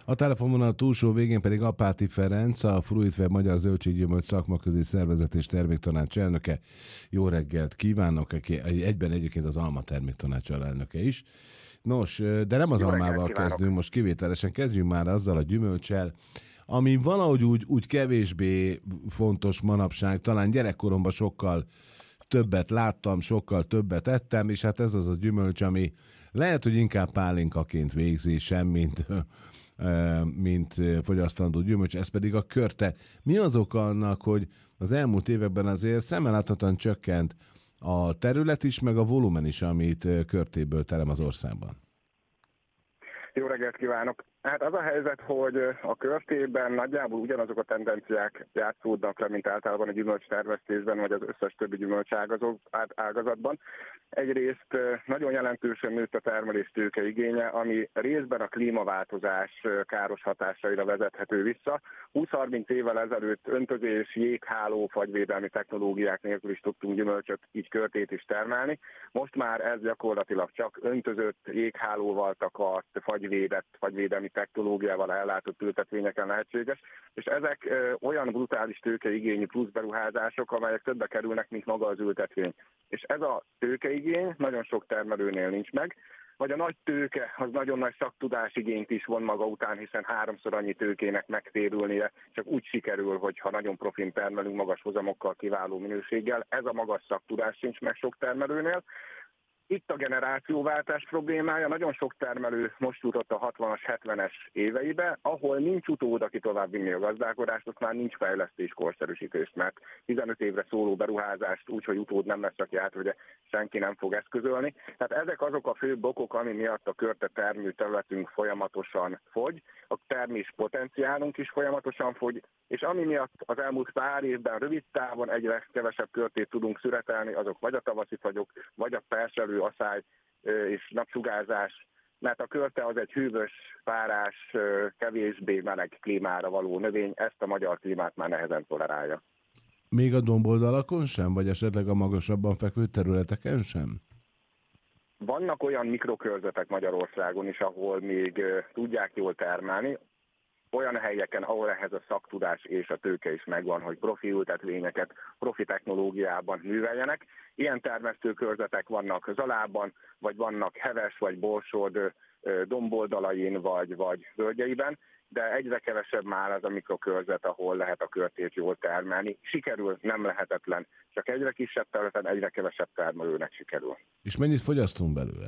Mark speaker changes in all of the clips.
Speaker 1: A telefonvonal túlsó végén pedig Apáti Ferenc, a Fruitweb Magyar Zöldséggyümölcs Szakmaközi Szervezet és Terméktanács elnöke. Jó reggelt kívánok, aki egyben egyébként az Alma Terméktanács alelnöke is. Nos, de nem az almával kezdünk, most kivételesen kezdjünk már azzal a gyümölccsel, ami valahogy úgy kevésbé fontos manapság, talán gyerekkoromban sokkal többet láttam, sokkal többet ettem, és hát ez az a gyümölcs, ami lehet, hogy inkább pálinkaként végzi, sem mint fogyasztandó gyümölcs, ez pedig a körte. Mi az oka annak, hogy az elmúlt években azért szemmel láthatóan csökkent a terület is, meg a volumen is, amit körtéből terem az országban?
Speaker 2: Jó reggelt kívánok! Hát az a helyzet, hogy a körtében nagyjából ugyanazok a tendenciák játszódnak le, mint általában a gyümölcstermesztésben, vagy az összes többi gyümölcságazatban. Egyrészt nagyon jelentősen nőtt a termelés tőkeigénye, ami részben a klímaváltozás káros hatásaira vezethető vissza. 20-30 évvel ezelőtt öntözés, jégháló, fagyvédelmi technológiák nélkül is tudtunk gyümölcsöt, így körtét is termelni. Most már ez gyakorlatilag csak öntözött, jéghálóval takart, fagyvédelmi technológiával ellátott ültetvényeken lehetséges, és ezek olyan brutális tőkeigényű plusz beruházások, amelyek többe kerülnek, mint maga az ültetvény. És ez a tőkeigény nagyon sok termelőnél nincs meg, vagy a nagy tőke az nagyon nagy szaktudásigényt is von maga után, hiszen 3-szor annyi tőkének megtérülnie csak úgy sikerül, hogyha nagyon profin termelünk magas hozamokkal, kiváló minőséggel. Ez a magas szaktudás sincs meg sok termelőnél. Itt a generációváltás problémája, nagyon sok termelő most jutott a 60-as, 70-es éveibe, ahol nincs utód, aki tovább vinni a gazdálkodást, ott már nincs fejlesztés, korszerűsítés, mert 15 évre szóló beruházást úgy, hogy utód nem lesz, aki átvegye, senki nem fog eszközölni. Tehát ezek azok a fő okok, ami miatt a körte termő területünk folyamatosan fogy, a termés potenciálunk is folyamatosan fogy, és ami miatt az elmúlt pár évben rövid távon egyre kevesebb körtét tudunk szüretelni, azok vagy a tavaszi fagyok, vagy a perselő asszály és napsugárzás, mert a körte az egy hűvös, párás, kevésbé meleg klímára való növény, ezt a magyar klímát már nehezen tolerálja.
Speaker 1: Még a domboldalakon sem, vagy esetleg a magasabban fekvő területeken sem?
Speaker 2: Vannak olyan mikrokörzetek Magyarországon is, ahol még tudják jól termelni, olyan helyeken, ahol ehhez a szaktudás és a tőke is megvan, hogy profi ültetvényeket, profi technológiában műveljenek. Ilyen termesztőkörzetek vannak Zalában, vagy vannak Heves, vagy Borsod domboldalain, vagy völgyeiben, de egyre kevesebb már az a mikrokörzet, ahol lehet a körtét jól termelni. Sikerül, nem lehetetlen, csak egyre kisebb területen, egyre kevesebb termelőnek sikerül.
Speaker 1: És mennyit fogyasztunk belőle?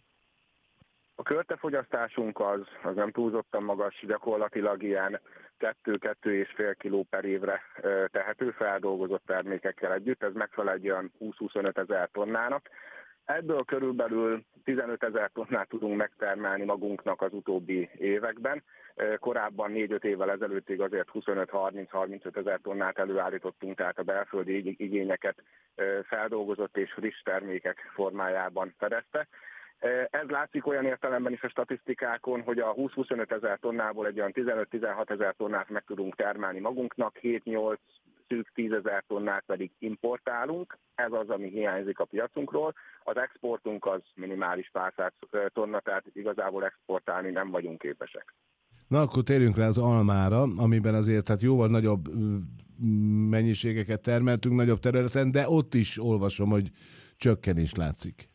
Speaker 2: A körtefogyasztásunk az nem túlzottan magas, gyakorlatilag ilyen 2-2,5 kiló per évre tehető feldolgozott termékekkel együtt, ez megfelel egy olyan 20-25 ezer tonnának. Ebből körülbelül 15 ezer tonnát tudunk megtermelni magunknak az utóbbi években. Korábban 4-5 évvel ezelőttig azért 25-30-35 ezer tonnát előállítottunk, tehát a belföldi igényeket feldolgozott és friss termékek formájában fedezte. Ez látszik olyan értelemben is a statisztikákon, hogy a 20-25 ezer tonnából egy olyan 15-16 ezer tonnát meg tudunk termelni magunknak, 7-8 szűk 10 ezer tonnát pedig importálunk. Ez az, ami hiányzik a piacunkról. Az exportunk az minimális pár száz tonna, tehát igazából exportálni nem vagyunk képesek.
Speaker 1: Na akkor térjünk rá az almára, amiben azért tehát jóval nagyobb mennyiségeket termeltünk, nagyobb területen, de ott is olvasom, hogy csökkenés látszik.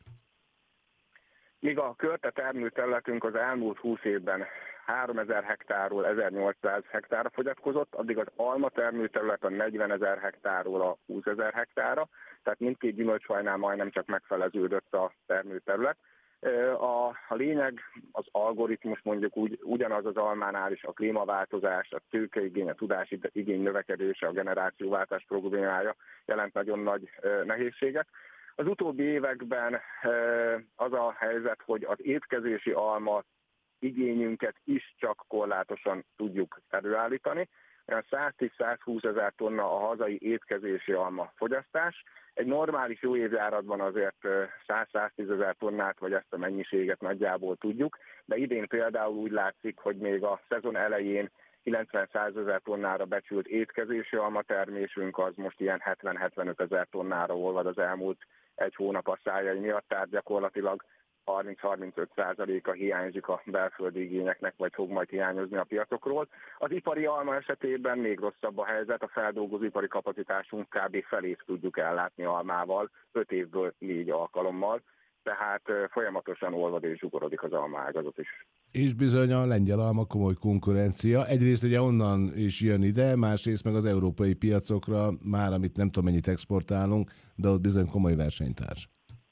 Speaker 2: Míg a körte termő területünk az elmúlt 20 évben 3000 hektárról 1800 hektárra fogyatkozott, addig az alma termőterület a 40 ezer hektárról a 20 ezer hektárra, tehát mindkét gyümölcsfajnál majdnem csak megfeleződött a termőterület. A lényeg, az algoritmus mondjuk ugyanaz az almánál is, a klímaváltozás, a tőkeigény, a tudásigény növekedése, a generációváltás problémája jelent nagyon nagy nehézséget. Az utóbbi években az a helyzet, hogy az étkezési alma igényünket is csak korlátosan tudjuk előállítani. 110-120 ezer tonna a hazai étkezési alma fogyasztás. Egy normális jó évjáratban azért 100-110 ezer tonnát, vagy ezt a mennyiséget nagyjából tudjuk, de idén például úgy látszik, hogy még a szezon elején 90-100 ezer tonnára becsült étkezési alma termésünk az most ilyen 70-75 ezer tonnára olvad az elmúlt egy hónap a szájai miatt, tehát gyakorlatilag 30-35%-a hiányzik a belföldi igényeknek, vagy fog majd hiányozni a piacokról. Az ipari alma esetében még rosszabb a helyzet, a feldolgozó ipari kapacitásunk kb. Felét tudjuk ellátni almával, 5 évből 4 alkalommal, tehát folyamatosan olvad és zsugorodik az almaágazat is.
Speaker 1: És bizony a lengyel alma komoly konkurencia. Egyrészt ugye onnan is jön ide, másrészt meg az európai piacokra, már amit nem tudom mennyit exportálunk, de ott bizony komoly versenytárs.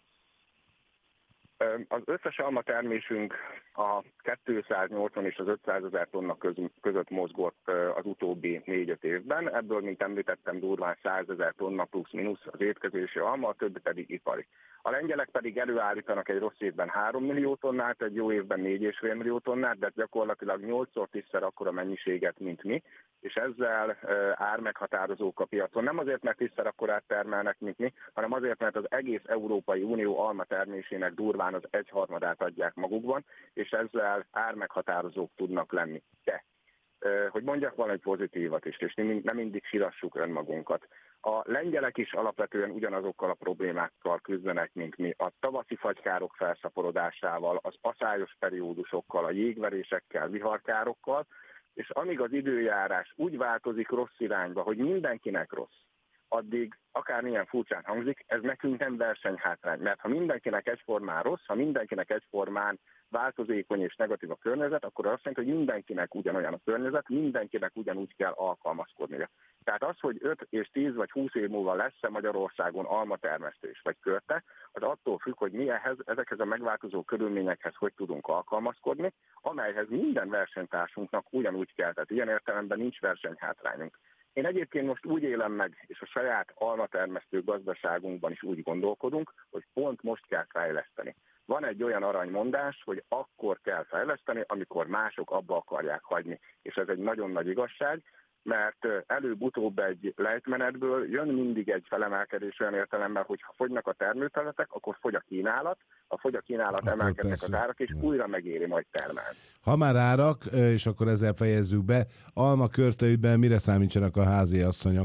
Speaker 2: Az összes alma termésünk a 280 és az 500 000 tonna között mozgott az utóbbi 4-5 évben. Ebből, mint említettem, durván 100 000 tonna plusz-minusz az étkezési alma, a többi pedig ipari. A lengyelek pedig előállítanak egy rossz évben 3 millió tonnát, egy jó évben 4,5 millió tonnát, de gyakorlatilag 8-10-szer akkora mennyiséget, mint mi, és ezzel ármeghatározók a piacon. Nem azért, mert 10-szer akkorát termelnek, mint mi, hanem azért, mert az egész Európai Unió alma termésének durván az 1/3 adják magukban, és ezzel ármeghatározók tudnak lenni. De, hogy mondjak valami pozitívat is, és nem mindig sírassuk önmagunkat. A lengyelek is alapvetően ugyanazokkal a problémákkal küzdenek, mint mi. A tavaszi fagykárok felszaporodásával, az aszályos periódusokkal, a jégverésekkel, viharkárokkal, és amíg az időjárás úgy változik rossz irányba, hogy mindenkinek rossz, addig akármilyen furcsán hangzik, ez nekünk nem versenyhátrány. Mert ha mindenkinek egyformán rossz, ha mindenkinek egyformán változékony és negatív a környezet, akkor azt jelenti, hogy mindenkinek ugyanolyan a környezet, mindenkinek ugyanúgy kell alkalmazkodnia. Tehát az, hogy 5 és 10 vagy 20 év múlva lesz-e Magyarországon almatermesztés vagy körte, az attól függ, hogy mi ezekhez a megváltozó körülményekhez hogy tudunk alkalmazkodni, amelyhez minden versenytársunknak ugyanúgy kell. Tehát ilyen értelemben nincs versenyhátrányunk. Én egyébként most úgy élem meg, és a saját almatermesztő gazdaságunkban is úgy gondolkodunk, hogy pont most kell fejleszteni. Van egy olyan aranymondás, hogy akkor kell fejleszteni, amikor mások abba akarják hagyni. És ez egy nagyon nagy igazság, mert előbb-utóbb egy lejtmenetből jön mindig egy felemelkedés olyan értelemben, hogy ha fogynak a termőterületek, akkor fogy a kínálat, ha fogy a kínálat, akkor emelkednek persze az árak, és újra megéri majd termelni.
Speaker 1: Ha már árak, és akkor ezzel fejezzük be, alma körteügyben mire számítsanak a házi asszonyok?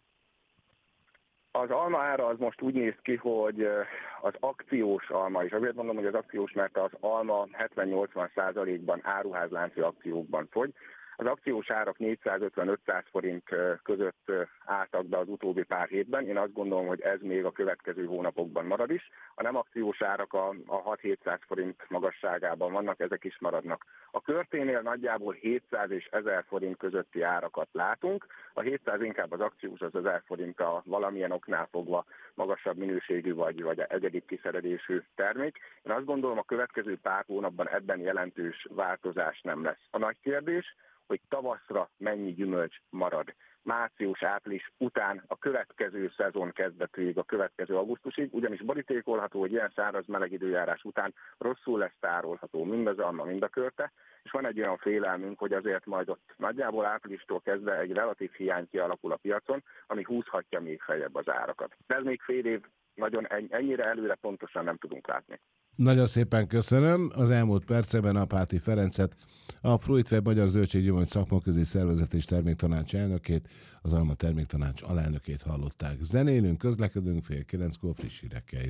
Speaker 2: Az alma ára az most úgy néz ki, hogy az akciós alma, és azért mondom, hogy az akciós, mert az alma 70-80%-ban áruházlánci akciókban fogy. Az akciós árak 450-500 forint között álltak be az utóbbi pár hétben. Én azt gondolom, hogy ez még a következő hónapokban marad is. A nem akciós árak a 6-700 forint magasságában vannak, ezek is maradnak. A körténél nagyjából 700 és 1000 forint közötti árakat látunk. A 700 inkább az akciós, az 1000 forint a valamilyen oknál fogva magasabb minőségű vagy egyedi kiszerelésű termék. Én azt gondolom, a következő pár hónapban ebben jelentős változás nem lesz. A nagy kérdés, hogy tavaszra mennyi gyümölcs marad. Március-április után a következő szezon kezdetéig, a következő augusztusig, ugyanis borítékolható, hogy ilyen száraz meleg időjárás után rosszul lesz tárolható mind az alma, mind a körte, és van egy olyan félelmünk, hogy azért majd ott nagyjából áprilistól kezdve egy relatív hiány kialakul a piacon, ami húzhatja még feljebb az árakat. De ez még fél év, nagyon ennyire előre pontosan nem tudunk látni.
Speaker 1: Nagyon szépen köszönöm. Az elmúlt percekben Apáti Ferencet, a Fruitweb Magyar Zöldséggyümölcs Szakmaközi Szervezet és Terméktanács elnökét, az Alma Terméktanács alelnökét hallották. Zenélünk, közlekedünk, 8:30 friss hírekkel.